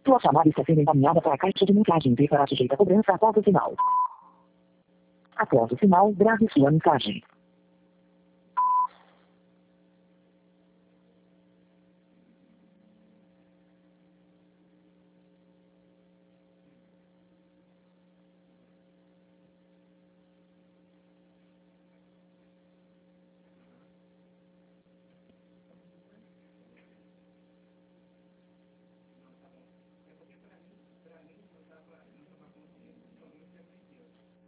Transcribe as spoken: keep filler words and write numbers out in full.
Sua chamada está sendo encaminhada para a caixa de mensagens e será sujeita a cobrança após o sinal. Após o sinal, grave sua mensagem.